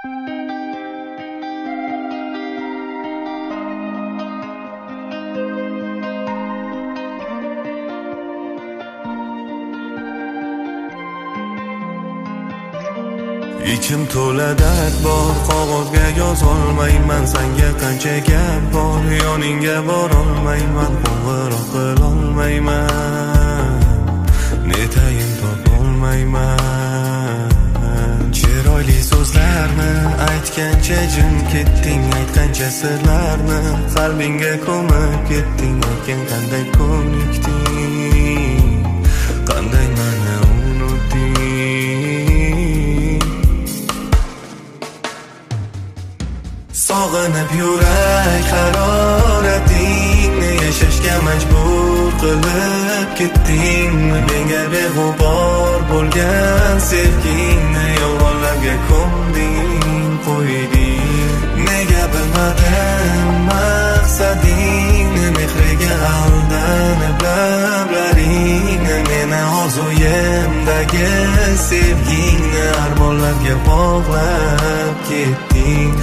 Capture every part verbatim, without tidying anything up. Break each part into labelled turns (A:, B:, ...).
A: Ichim to'la dard bor, qog'ozga yozolmayman, senga qancha gap bor, yoningga borolmayman, qo'ng'iroq qilolmayman, netayin topolmayman. Chiroyli so'zlarni aytgancha jim ketding, aytgancha sirlarni qalbingga ko'mib ketding, lekin qanday ko'nikding, qanday meni unutding. Sog'inib yurak haroratingni yashashga majbur qilib ketdingmi? Menga beg'ubor bo'lgan sevgingni yolg'onlarga ko'mding, qo'yding. Nega bilmadim maqsadingni, mehriga aldanib lablaringni, meni orzuyimdagi sevgingni armonlarga bog'lab ketding.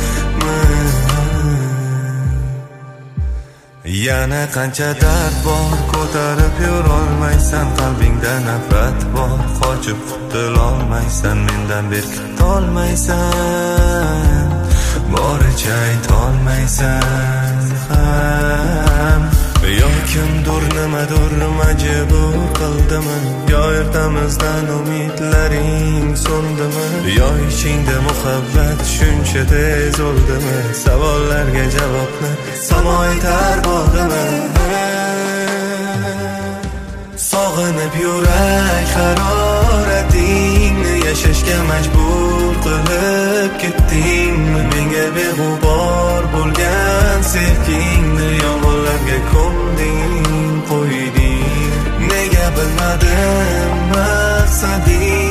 A: Yana qancha dard bor, ko'tarib yurolmaysan, qalbingda nafrat bor, qochib qutulolmaysan, mendan berkitolmaysan, boricha aytolmaysan ham. Yo kimdur nimadur majbur qildimi, yo ertamizdan umidlaring so'ndimi, yo ichingda muhabbat shuncha tez o'ldimi? Savollarga javobni samo aytar bo'ldimi? Sog'inib yurak haroratingni yashashga majbur qilib ketdingmi? Menga beg'ubor bo'lgan sevgingni yolg'onlarga ko'mding, qo'yding. Nega bilmadim maqsading